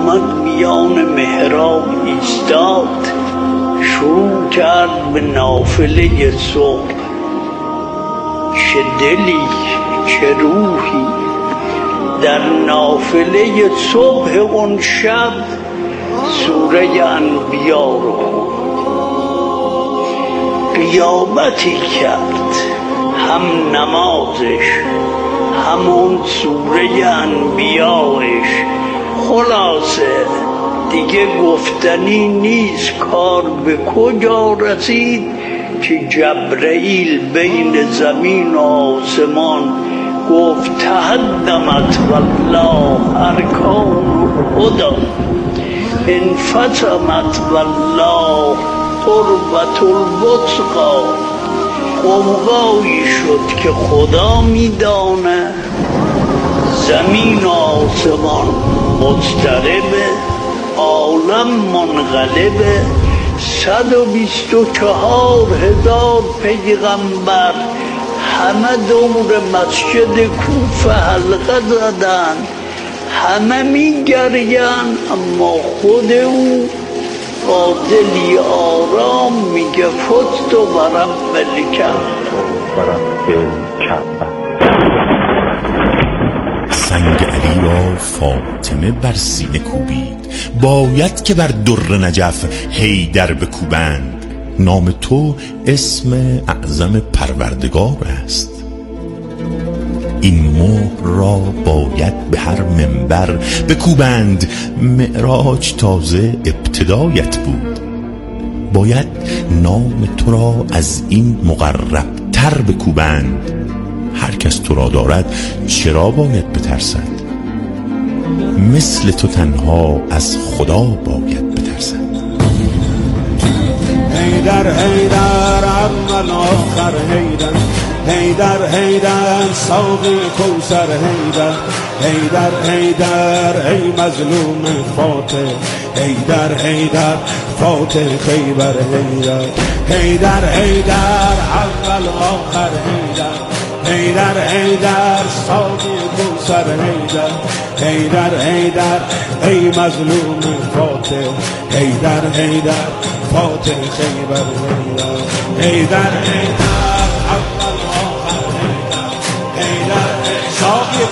آمد میان محراب ایستاد، شروع کرد به نافله صبح. چه دلی چه روحی در نافله صبح اون شب سوره انبیا رو قیامتی کرد، هم نمازش همون سوره انبیایش. خلاصه دیگه گفتنی نیست کار به کجا رسید که جبرئیل بین زمین و آسمان گفت تهدمت والله ارکان الهدی انفطمت والله قربة الوثقی. قوقایی شد که خدا میدانه، زمین و آسمان مضطربه، عالم منقلبه. 124,000 پیغمبر همه دور مسجد کوفه حلقه زدن، همه میگرین، اما خود او با دلی آرام میگه فزت برب الکعبه. سنگ علی را فاطمه بر سینه کوبید، باید که بر در نجف حیدر بکوبند. نام تو اسم اعظم پروردگار است. این مهر را باید به هر منبر بکوبند. معراج تازه ابتدایت بود، باید نام تو را از این مقرب تر بکوبند. هر کس تو را دارد چرا باید بترسد؟ مثل تو تنها از خدا باید بترسد. حیدر حیدر اول آخر حیدر، حیدر حیدر ساقی کوثر حیدر، حیدر حیدر ای مظلوم فاتح، حیدر حیدر فاتح خیبر حیدر، حیدر حیدر اول آخر حیدر، حیدر حیدر ساقی کوثر حیدر، حیدر حیدر ای مظلوم فاتح، حیدر حیدر فاتح خیبر حیدر، حیدر حیدر اول آخر حیدر، حیدر ساقی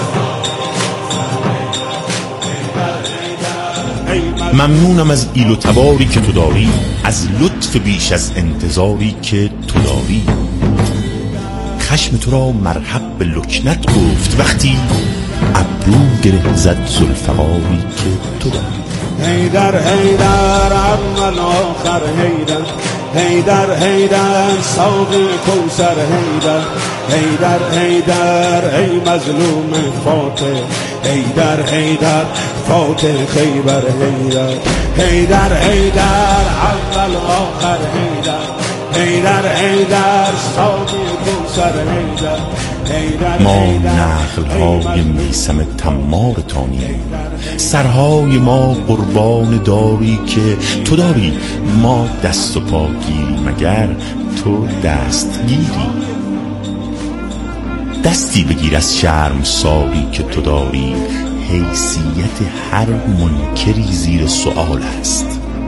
ممنونم از ایل و تباری که تو داری، از لطف بیش از انتظاری که تو داری. خشم تو را مرحب به لکنت گفت وقتی ابرو گره زد ذوالفقاری که تو داری. حیدر حیدر اول آخر حیدر، حیدر حیدر ساقی کوثر حیدر، حیدر حیدر ای مظلوم فاتح، حیدر حیدر فاتح خیبر حیدر، حیدر حیدر اول آخر حیدر، حیدر حیدر ساقی کوثر حیدر، ما نخل‌های میثم تمار تانیم، سرهای ما قربان داری که تو داری. ما دست و پا گیریم اگر تو دستگیری. دستی بگیر از شرم ساری که تو داری، حیثیت هر منکری زیر سؤال است.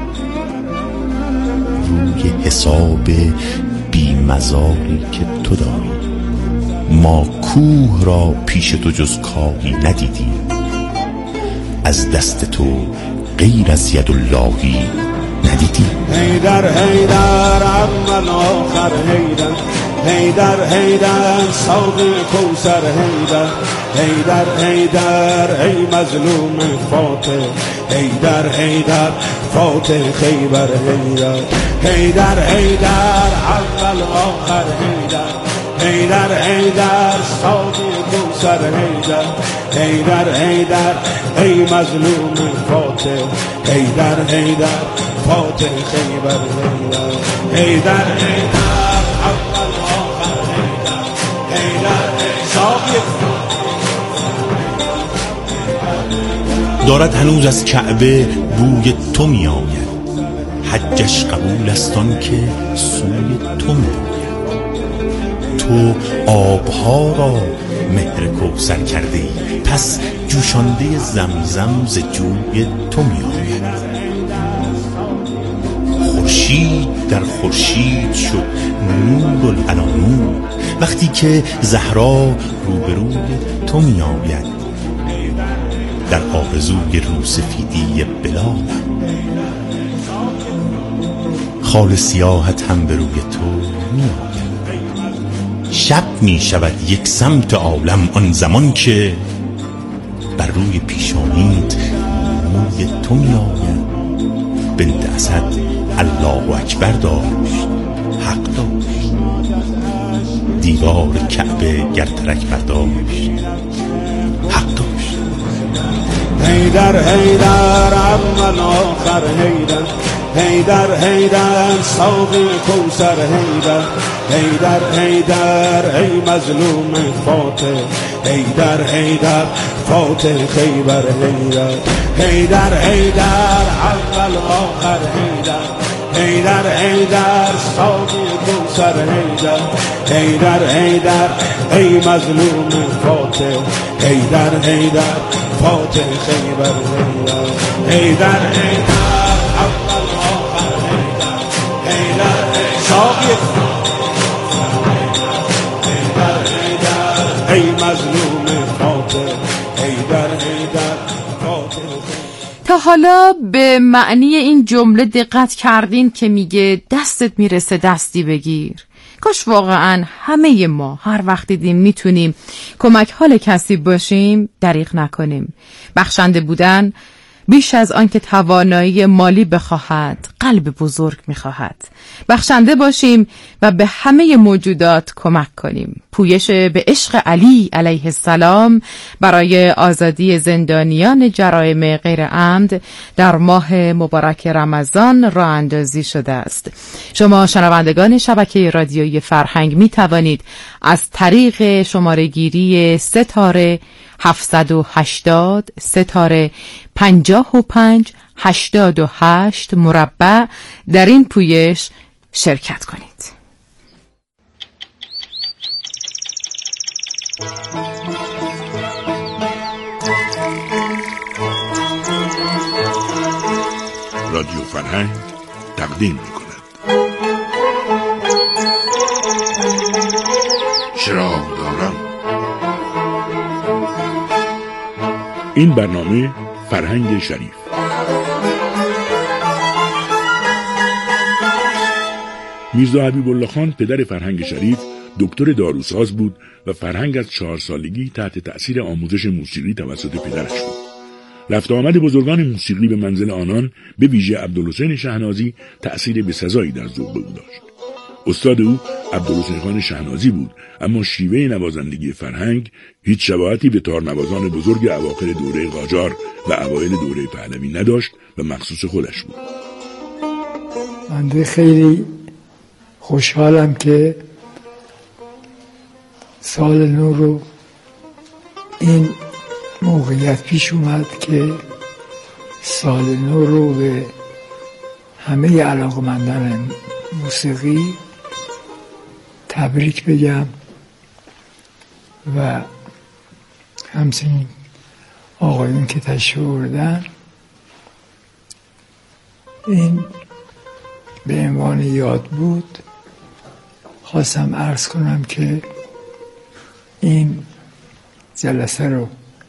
روی حساب بی‌مزاری که تو داری، ما کوه را پیش تو جز کاری ندیدیم. از دست تو غیر از یداللهی ندیدیم. حیدر حیدر اول آخر حیدر، حیدر حیدر ساقی کوثر حیدر، حیدر حیدر ای مظلوم فاتح، حیدر حیدر فاتح خیبر حیدر، حیدر حیدر اول آخر حیدر، حیدر حیدر ساقی کوثر حیدر، حیدر حیدر ای مظلوم فاتح، حیدر حیدر فاتح خیبر حیدر، حیدر حیدر اول آخر حیدر، حیدر ساقی دارد هنوز از کعبه بوی تو می آید. حجش قبول است آن که سوی تو می آید. تو آبها را مهر کوثر کرده ای، پس جوشانده زمزم ز جوی تو می آید. خورشید در خورشید شد نور علی نور، وقتی که زهرا روبروی تو می آید. در آرزوی روسفیدی بلالم، خال سیاحت هم به روی تو می آید. شب می شود یک سمت عالم آن زمان که بر روی پیشانیت موی تو می آید. بنت اسد الله اکبر داشت، حق داشت. دیوار کعبه گر ترک برداشت، حق داشت. حیدر حیدر اول آخر حیدر، حیدر حیدر ساقی کوثر حیدر، حیدر حیدر ای مظلوم فاتح، حیدر حیدر فاتح خیبر حیدر، حیدر حیدر اول آخر حیدر، حیدر حیدر ساقی کوثر حیدر، حیدر حیدر ای مظلوم فاتح، حیدر حیدر فاتح خیبر حیدر، حیدر حیدر اول آخر حیدر، حیدر ساقی حیدر حیدر ای مظلوم فاتح، حیدر حیدر فاتح. تا حالا به معنی این جمله دقت کردین که میگه دستت میرسه دستی بگیر؟ کاش واقعا همه ما هر وقت دیدیم میتونیم کمک حال کسی باشیم دریغ نکنیم. بخشنده بودن بیش از آن که توانایی مالی بخواهد قلب بزرگ میخواهد. بخشنده باشیم و به همه موجودات کمک کنیم. پویش به عشق علی علیه السلام برای آزادی زندانیان جرایم غیر عمد در ماه مبارک رمضان راه اندازی شده است. شما شنوندگان شبکه رادیویی فرهنگ می توانید از طریق شماره گیری ستاره 780 ستاره 55 88 مربع در این پویش شرکت کنید. رادیو فرهنگ تقدیم می‌کند چراغ دارم. این برنامه فرهنگ شریف. میرزا حبیب‌الله خان پدر فرهنگ شریف دکتر داروساز بود و فرهنگ از 4 سالگی تحت تأثیر آموزش موسیقی توسط پدرش بود. رفت آمد بزرگان موسیقی به منزل آنان به ویژه عبدالحسین شهنازی تأثیر بسزایی در ذوق او داشت. استاد او عبدالحسین خان شهنازی بود، اما شیوه نوازندگی فرهنگ هیچ شباهتی به تارنوازان بزرگ اواخر دوره قاجار و اوایل دوره پهلوی نداشت و مخصوص خودش بود. من خیلی خوشحالم که سال نو رو این موقعیت پیش اومد که سال نو رو به همه علاقمندان موسیقی تبریک بگم و همچنین آقایون که تشریف آوردن. این به عنوان یاد بود خواستم عرض کنم که این جلسه رو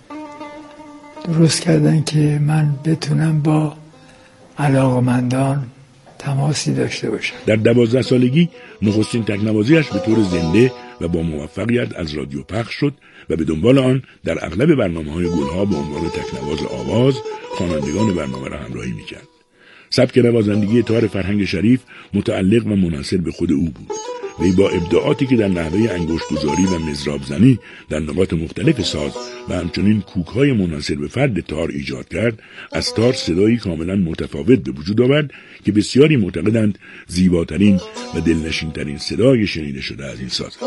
درست کردن که من بتونم با علاقمندان تماسی داشته باشم. در 12 سالگی نخستین تکنوازیش به طور زنده و با موفقیت از رادیو پخش شد و به دنبال آن در اغلب برنامه‌های گلها به عنوان تکنواز آواز خوانندگان برنامه را همراهی می‌کرد. سبک نوازندگی تار فرهنگ شریف متعلق و منحصر به خود او بود. وی با ابداعاتی که در نحوه انگشت‌گذاری و مضراب زنی در نقاط مختلف ساز و همچنین کوک‌های منحصر به فرد تار ایجاد کرد، از تار صدایی کاملا متفاوت به وجود آورد که بسیاری معتقدند زیباترین و دلنشین‌ترین صدای شنیده شده از این ساز است.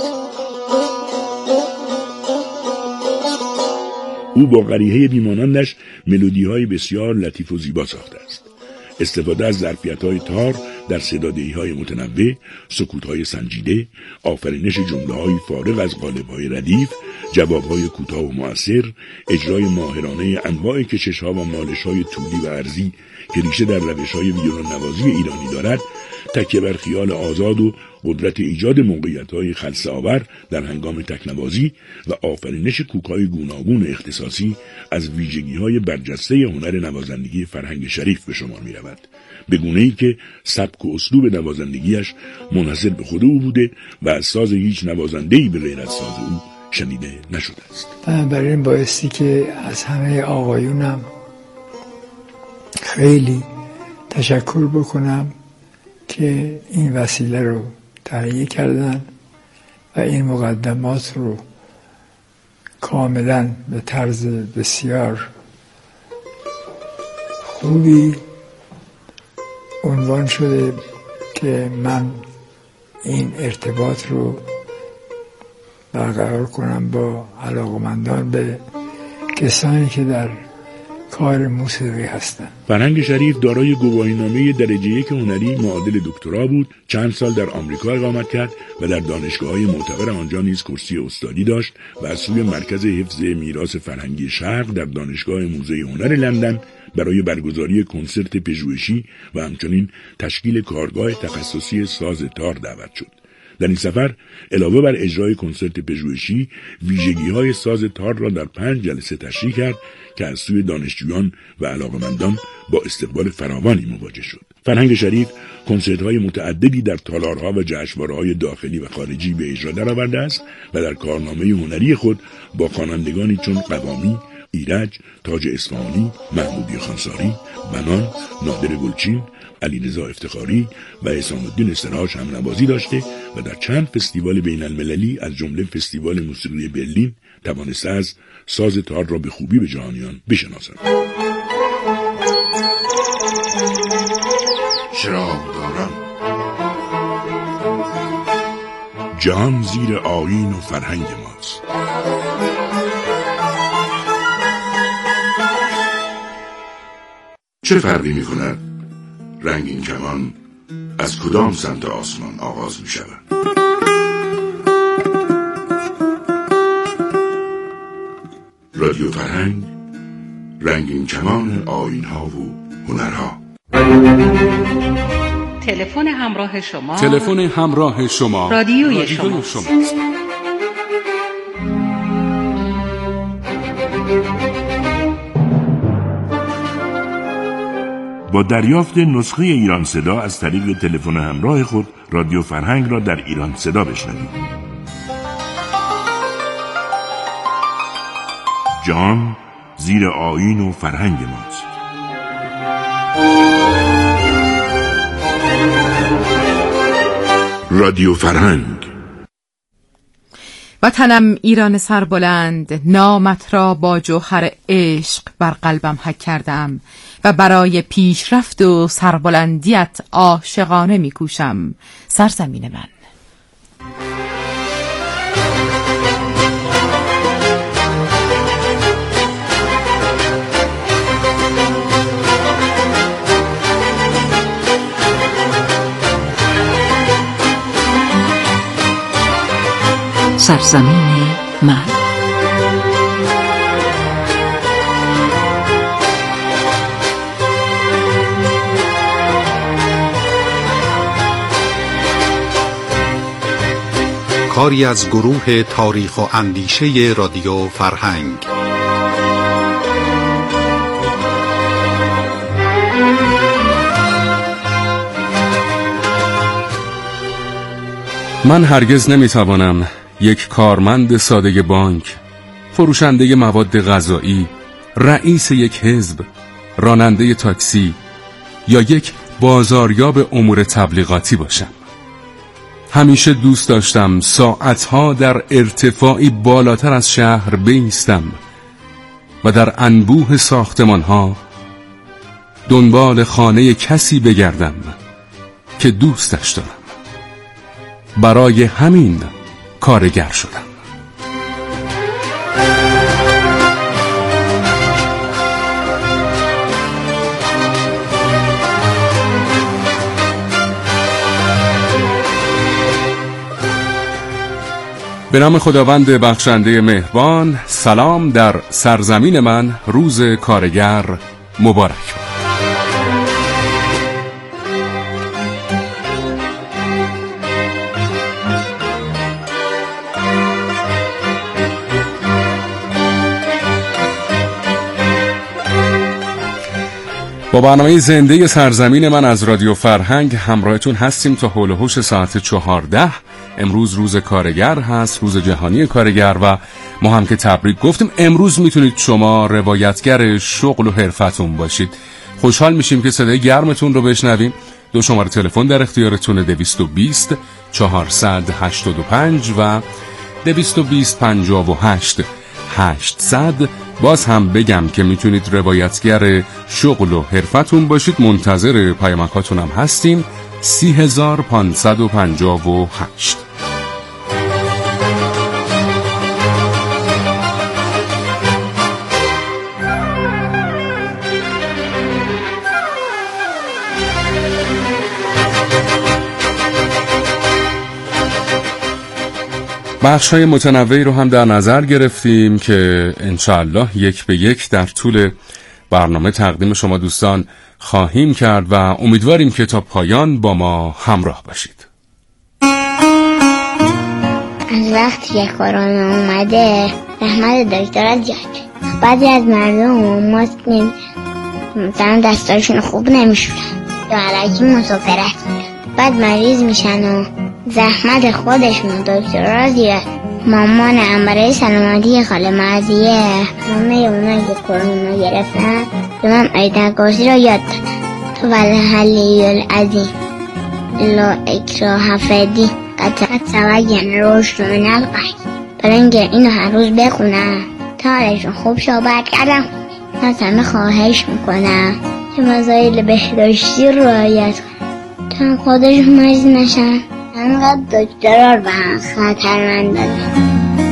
او با قریحه بیمانندش ملودی‌های بسیار لطیف و زیبا ساخته است. استفاده از ظرفیت‌های تار در صدادهی‌های متنوع، سکوت‌های سنجیده، آفرینش جمله‌های فارغ از قالب‌های ردیف، جواب‌های کوتاه و مؤثر، اجرای ماهرانه انواع کشش‌ها و مالش‌های طولی و عرضی که ریشه در روش‌های ویولن نوازی ایرانی دارد، تکیه بر خیال آزاد و قدرت ایجاد موقعیت‌های خلسه‌آور در هنگام تکنوازی و آفرینش کوک‌های گوناگون اختصاصی از ویژگی‌های برجسته هنر نوازندگی فرهنگ شریف به شمار می‌رود، به گونه‌ای که سبک و اسلوب نوازندگیش منحصر به خود او بوده و از ساز هیچ نوازنده‌ای به غیر از ساز او شنیده نشده است. بنابراین بایستی که از همه آقایونم خیلی تشکر بکنم که این وسیله رو تهیه کردن و این مقدمات رو کاملا به طرز بسیار خوبی عنوان شده که من این ارتباط رو برقرار کنم با علاقمندان به کسانی که در کار موسیقی هستند. فرهنگ شریف دارای گواهینامه درجه 1 هنری معادل دکترا بود. چند سال در آمریکا اقامت کرد و در دانشگاه‌های معتبر آنجا نیز کرسی استادی داشت و از سوی مرکز حفظ میراث فرهنگی شرق در دانشگاه موزه هنر لندن برای برگزاری کنسرت پژوهشی و همچنین تشکیل کارگاه تخصصی ساز تار دعوت شد. در این سفر علاوه بر اجرای کنسرت پژوهشی، ویژگی‌های ساز تار را در 5 جلسه تشریح کرد که از سوی دانشجویان و علاقه‌مندان با استقبال فراوانی مواجه شد. فرهنگ شریف کنسرت‌های متعددی در تالارها و جشنواره‌های داخلی و خارجی به اجرا درآورده است و در کارنامه هنری خود با خوانندگانی چون قوامی، ایرج، تاج اصفهانی، محمودی خانساری، بنان، نادر گلچین، علیرضا افتخاری و حسام الدین سراج هم نوازی داشته و در چند فستیوال بین المللی از جمله فستیوال موسیقی برلین توانسته از ساز تار را به خوبی به جهانیان بشناسد. چراغداران جهان زیر آیین و فرهنگ ماست. چه فرقی می کند رنگین کمان از کدام سمت آسمان آغاز می شود؟ رادیو فرهنگ، رنگین کمان آیین‌ها و هنرها. تلفن همراه شما، تلفن همراه شما، رادیوی شماست. با دریافت نسخه ایران صدا از طریق تلفن همراه خود رادیو فرهنگ را در ایران صدا بشنوید. جهان زیر آیین و فرهنگ ماست. رادیو فرهنگ. وطنم ایران سربلند، نامت را با جوهر عشق بر قلبم حک کردم و برای پیشرفت و سربلندیت عاشقانه میکوشم. سرزمین من. سرزمین من. کاری از گروه تاریخ و اندیشه رادیو فرهنگ. من هرگز نمیتوانم یک کارمند ساده بانک، فروشنده مواد غذایی، رئیس یک حزب، راننده تاکسی یا یک بازاریاب امور تبلیغاتی باشم. همیشه دوست داشتم ساعتها در ارتفاعی بالاتر از شهر بایستم و در انبوه ساختمانها دنبال خانه کسی بگردم که دوستش دارم. برای همین کارگر شدم. به نام خداوند بخشنده مهربان. سلام در سرزمین من، روز کارگر مبارک. با برنامه زنده سرزمین من از رادیو فرهنگ همراهتون هستیم تا حول و حوش ساعت 14. امروز روز کارگر هست، روز جهانی کارگر، و ما هم که تبریک گفتیم. امروز میتونید شما روایتگر شغل و حرفتون باشید. خوشحال میشیم که صدای گرمتون رو بشنویم. 2 شماره تلفن در اختیارتونه: 220 485 و 220 58 800. باز هم بگم که میتونید روایتگر شغل و حرفتون باشید. منتظر پیامکاتون هم هستیم. 30558. بخش‌های متنوعی رو هم در نظر گرفتیم که انشاءالله یک به یک در طول برنامه تقدیم شما دوستان خواهیم کرد و امیدواریم که تا پایان با ما همراه باشید. از وقتی که کرونا اومده رحمت دکتر از جاده، بعضی از مردم ماسک مثلا دستاشون خوب نمیشورن یا علکی مسافرت بعد مریض میشن و زحمت خودشون دکتر را زیاد. مامانم برای سلامتی خاله مرضیه همه اونایی که کرونا گرفتن به من آیت کرسی را یاد دادن. تو والحلی العظیم لا اکراه فی قد تبین الرشد من الغی. برای اینکه اینو هر روز بخونم تا حالشون خوب شو. بعد کردم از همه خواهش میکنم که مسائل بهداشتی رو رعایت کنن تا خودشون مریض نشن. انقدر دکترها رو به هم خطرمند دادن.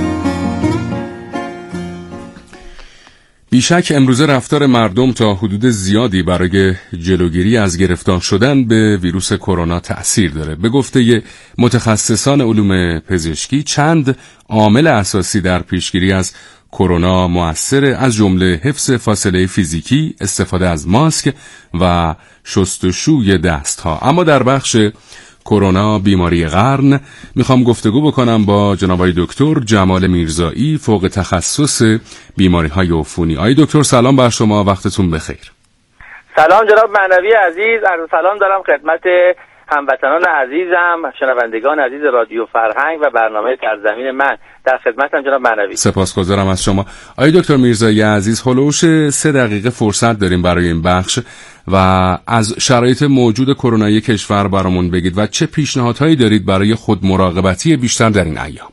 بیشک امروزه رفتار مردم تا حدود زیادی برای جلوگیری از گرفتار شدن به ویروس کرونا تأثیر داره. به گفته متخصصان علوم پزشکی چند عامل اساسی در پیشگیری از کرونا مؤثره، از جمله حفظ فاصله فیزیکی، استفاده از ماسک و شستشوی دست‌ها. اما در بخش کرونا بیماری قرن میخوام گفتگو بکنم با جناب آقای دکتر جمال میرزایی، فوق تخصص بیماری‌های عفونی. آقای دکتر سلام بر شما، وقتتون بخیر. سلام جناب معنوی عزیز، عرض سلام دارم خدمت هموطنان عزیزم، شنوندگان عزیز رادیو فرهنگ و برنامه سرزمین من. در خدمتم جناب معنوی. سپاسگزارم از شما. آقای دکتر میرزایی عزیز، هلوش 3 دقیقه فرصت داریم برای این بخش و از شرایط موجود کرونایی کشور برامون بگید و چه پیشنهادهایی دارید برای خود مراقبتی بیشتر در این ایام.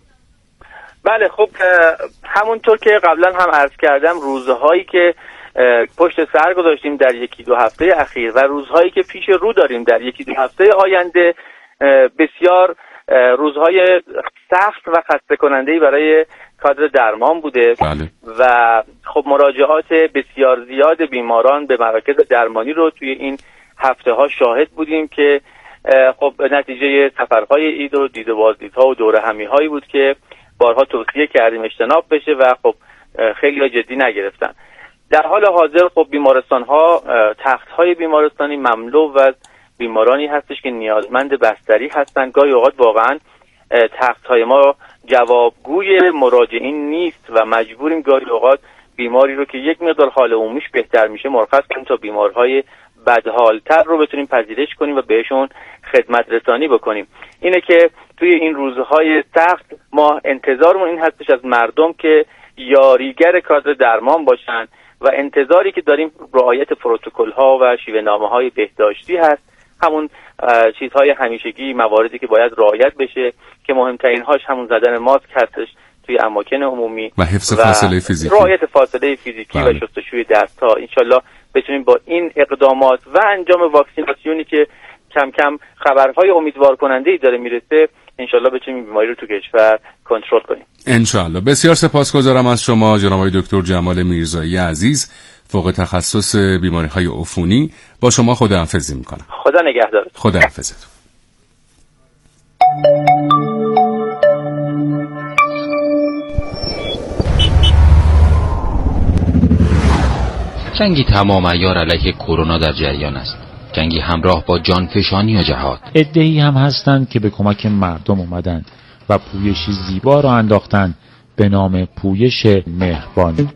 بله خب، همونطور که قبلا هم عرض کردم، روزهایی که پشت سر گذاشتیم در 1-2 هفته اخیر و روزهایی که پیش رو داریم در 1-2 هفته آینده بسیار روزهای سخت و خسته کننده‌ای برای کادر درمان بوده. بله. و خب مراجعات بسیار زیاد بیماران به مراکز درمانی رو توی این هفته ها شاهد بودیم که خب نتیجه سفرهای عید و دید و بازدیدها و دوره همی هایی بود که بارها توصیه کردیم اجتناب بشه و خب خیلی ها جدی نگرفتن. در حال حاضر خب بیمارستان ها، تخت های بیمارستانی مملو و بیمارانی هستش که نیازمند بستری هستن. گاهی اوقات واقعا تخت های ما جوابگوی مراجعین نیست و مجبوریم گاهی اوقات بیماری رو که یک مقدار حال عمومیش بهتر میشه مرخص کنیم تا بیمارهای بدحالتر رو بتونیم پذیرش کنیم و بهشون خدمت رسانی بکنیم. اینه که توی این روزهای سخت ما انتظارمون این هستش از مردم که یاریگر کادر درمان باشن و انتظاری که داریم رعایت پروتکل ها و شیوه نامه های بهداشتی هست، همون چیزهای همیشگی، مواردی که باید رعایت بشه که مهمترین هاش همون زدن ماسک هستش توی اماکن عمومی و حفظ فاصله فیزیکی، رعایت فاصله فیزیکی و شستشوی دست‌ها. انشالله بتونیم با این اقدامات و انجام واکسیناسیونی که کم کم خبرهای امیدوار کننده‌ای داره میرسه، انشالله بتونیم بیماری رو تو کشور کنترل کنیم. انشالله. بسیار سپاسگزارم از شما جناب آقای دکتر جمال میرزایی عزیز، فوق تخصص بیماری‌های عفونی. با شما خداحافظی میکنم. خدا نگهدارت. خداحافظتون. جنگی تمام عیار علیه کرونا در جریان است، جنگی همراه با جانفشانی و جهاد. عده‌ای هم هستند که به کمک مردم اومدند و پویشی زیبا را انداختند به نام پویش مهربانی.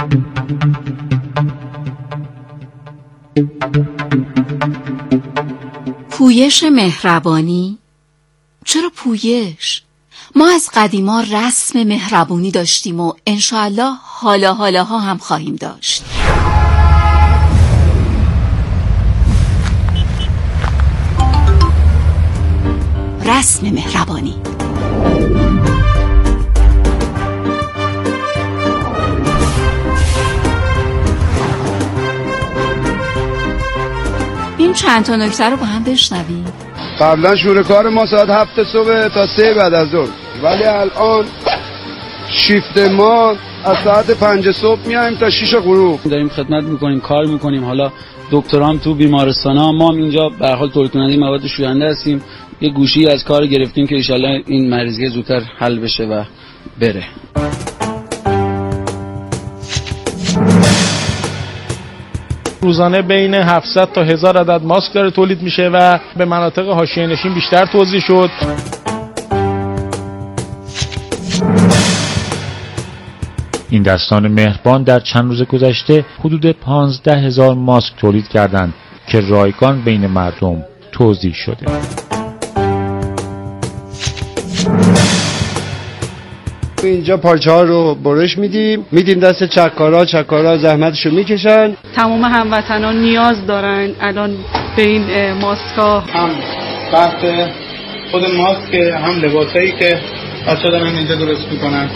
پویش مهربانی؟ چرا پویش؟ ما از قدیما رسم مهربانی داشتیم و انشاءالله حالاها هم خواهیم داشت. رسم مهربانی. این چند تا نکته رو با هم بشنویم. قبلا شروع کار ما ساعت 7 صبح تا 3 بعد از ظهر، ولی الان شیفت ما از ساعت 5 صبح میایم تا 6 غروب. داریم خدمت میکنیم، کار میکنیم. حالا دکترام تو بیمارستانا، ما اینجا به هر حال تولید کننده مواد شوینده هستیم. یه گوشی از کار گرفتیم که ان شاءالله این مریضی زودتر حل بشه و بره. روزانه بین 700 تا 1000 عدد ماسک داره تولید میشه و به مناطق حاشیه‌نشین بیشتر توزیع شد. این دستان مهربان در چند روز گذشته حدود 15000 ماسک تولید کردند که رایگان بین مردم توزیع شده. اینجا پارچه ها رو برش میدیم دست چکارا زحمتشو میکشن. تمام هموطنان نیاز دارن الان به این ماسکا، هم بحث خود ماسک، هم لباسایی که بچه‌ها دارن اینجا درست میکنن.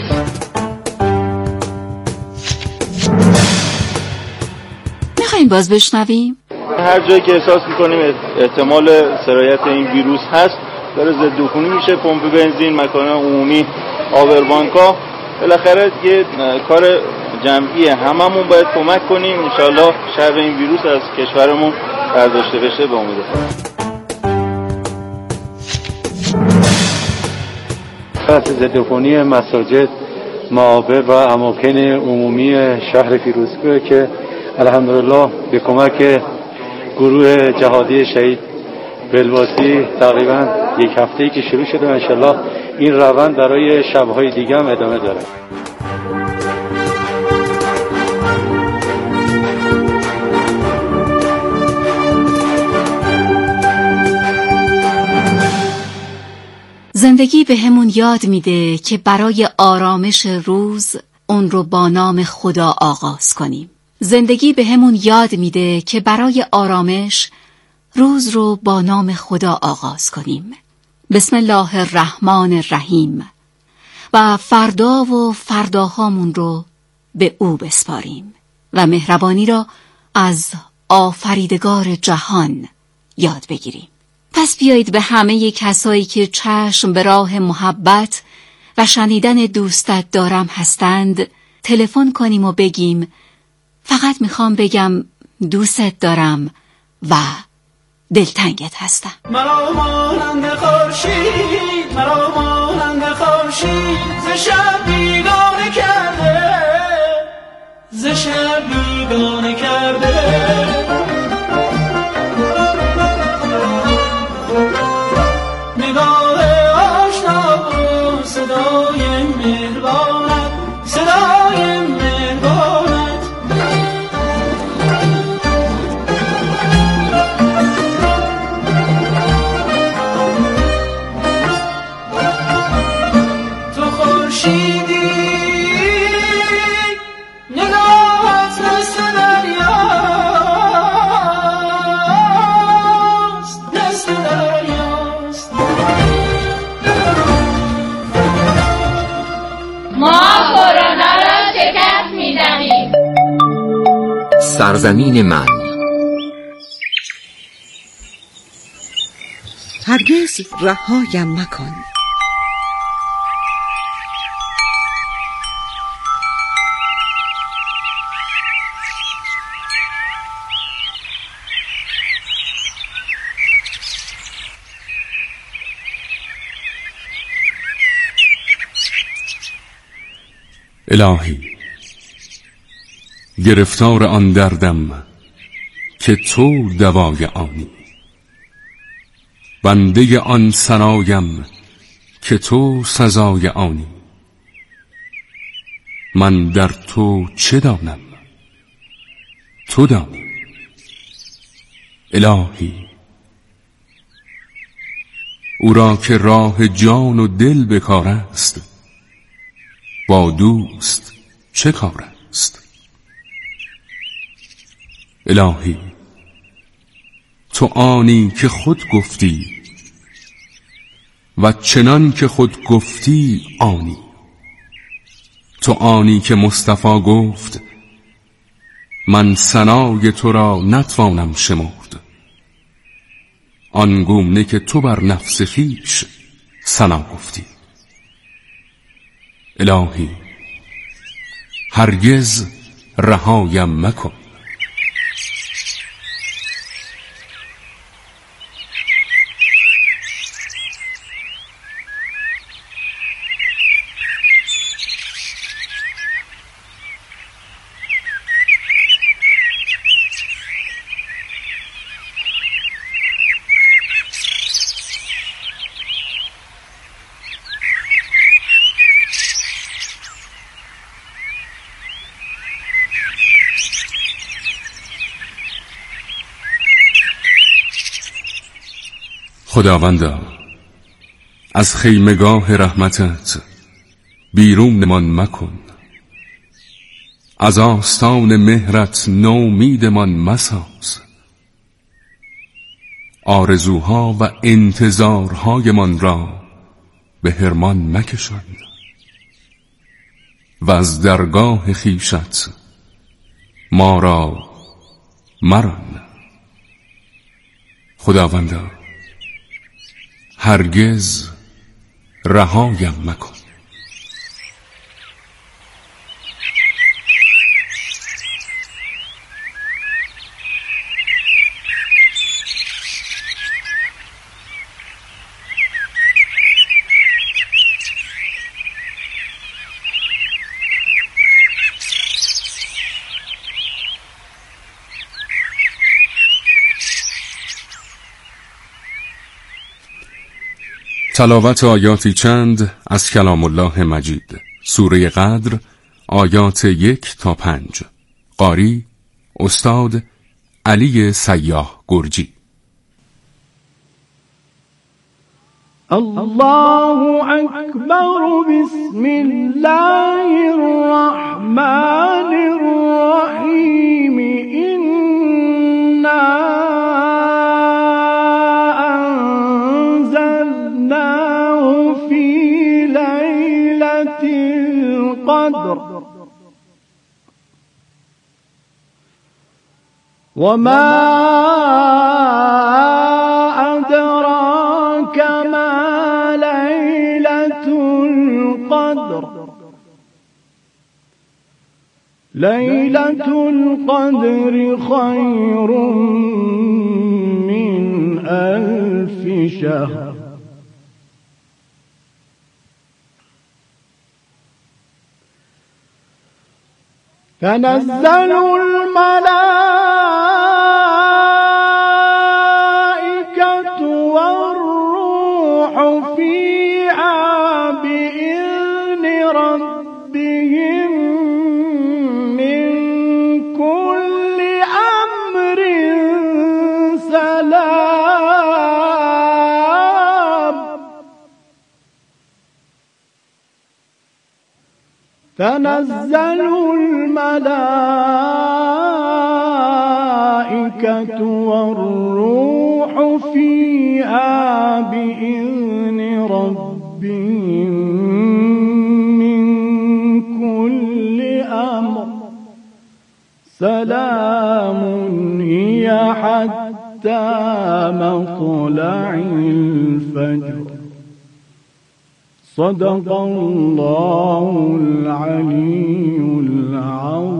میخواییم باز بشنویم؟ هر جایی که احساس میکنیم احتمال سرایت این ویروس هست داره ضد عفونی میشه، پمپ بنزین، مکان‌های عمومی، آوربانک‌ها، بالاخره یه کار جمعیه، هممون باید کمک کنیم انشالله شر این ویروس از کشورمون برداشته بشه به امید خدا. خط ضد عفونی مساجد، معابر و اماکن عمومی شهر فیروزکوه که الحمدلله به کمک گروه جهادی شهید بلباسی تقریبا یک هفته‌ای که شروع شده و انشالله این روند برای شب‌های دیگه هم ادامه داره. زندگی به همون یاد میده که برای آرامش روز اون رو با نام خدا آغاز کنیم. زندگی به همون یاد میده که برای آرامش روز رو با نام خدا آغاز کنیم. بسم الله الرحمن الرحیم. و فردا و فرداهامون رو به او بسپاریم و مهربانی را از آفریدگار جهان یاد بگیریم. پس بیایید به همه کسایی که چشم به راه محبت و شنیدن دوستت دارم هستند تلفن کنیم و بگیم فقط میخوام بگم دوستت دارم و دلتنگت هستم. مرا مانند خورشید، مرا مانند خورشید ز شب بیگانه کرده، ز شب بیگانه کرده. نگاه آشنا و صدای مهربانت، صدای مهربانت. تو خورشیدی نگاهت مثل دریاست، مثل دریاست. ما کرونا را شکست می‌دهیم. سرزمین من. هرگز رهایم مکن. الهی گرفتار آن دردم که تو دوای آنی، بنده آن ثنایم که تو سزای آنی. من در تو چه دانم تو دانی، الهی او را که راه جان و دل به کار است، با دوست چه کار است؟ الهی تو آنی که خود گفتی و چنان که خود گفتی آنی. تو آنی که مصطفی گفت من ثنای تو را نتوانم شمرد، آنگونه که تو بر نفس خویش ثنا گفتی. الهی هرگز رهایم مکن. خداوندا از خیمگاه رحمتت بیرونمان مکن، از آستان مهرت نومیدمان مساز. آرزوها و انتظارهایمان را به حرمان مکشان و از درگاه خویشت ما را مران. خداوندا هرگز رهایم مکن. تلاوت آیاتی چند از کلام الله مجید، سوره قدر، آیات 1 تا 5. قاری استاد علی سیاح گرجی. الله اکبر، بسم الله الرحمن الرحیم. وما أدراك ما ليلة القدر. ليلة القدر خير من 1000 شهر. تنزل الملائكة والروح فيها بإذن ربهم من كل أمر سلام. تنزل الملائكة والروح فيها بإذن ربهم من كل أمر سلام هي حتى مطلع الفجر. صدق الله العلي العظيم.